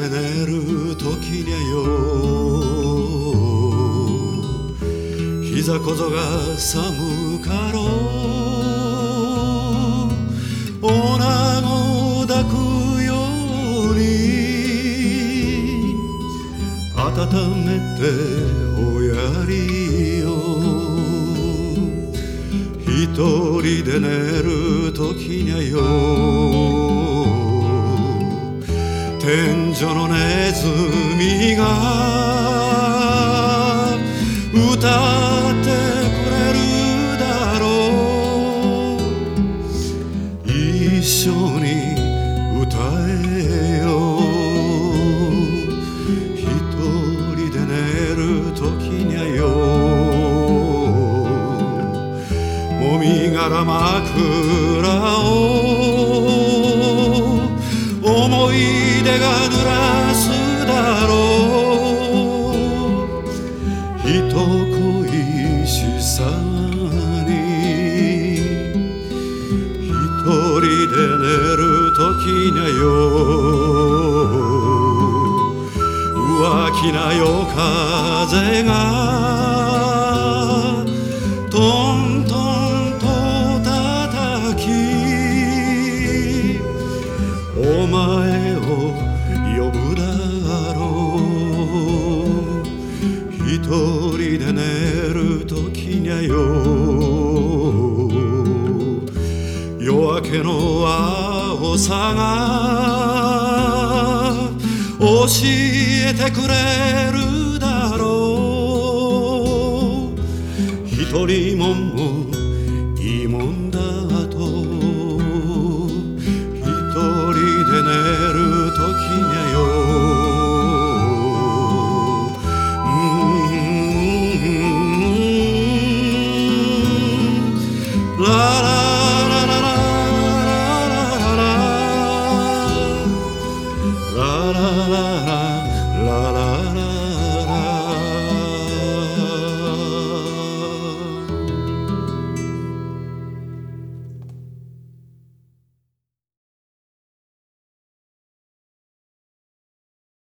寝る時にゃよ膝小僧が寒かろう女子抱くように温めておやりよ一人で寝る時にゃよ天井のネズミが歌ってくれるだろう一緒に歌えよ一人で寝る時にゃよもみ殻枕を思い出が濡らすだろう人恋しさに一人で寝る時にゃよ浮気な夜風がトントンと叩きお前を呼ぶだろう一人で寝る時にゃよ夜明けの青さが教えてくれるだろう一人も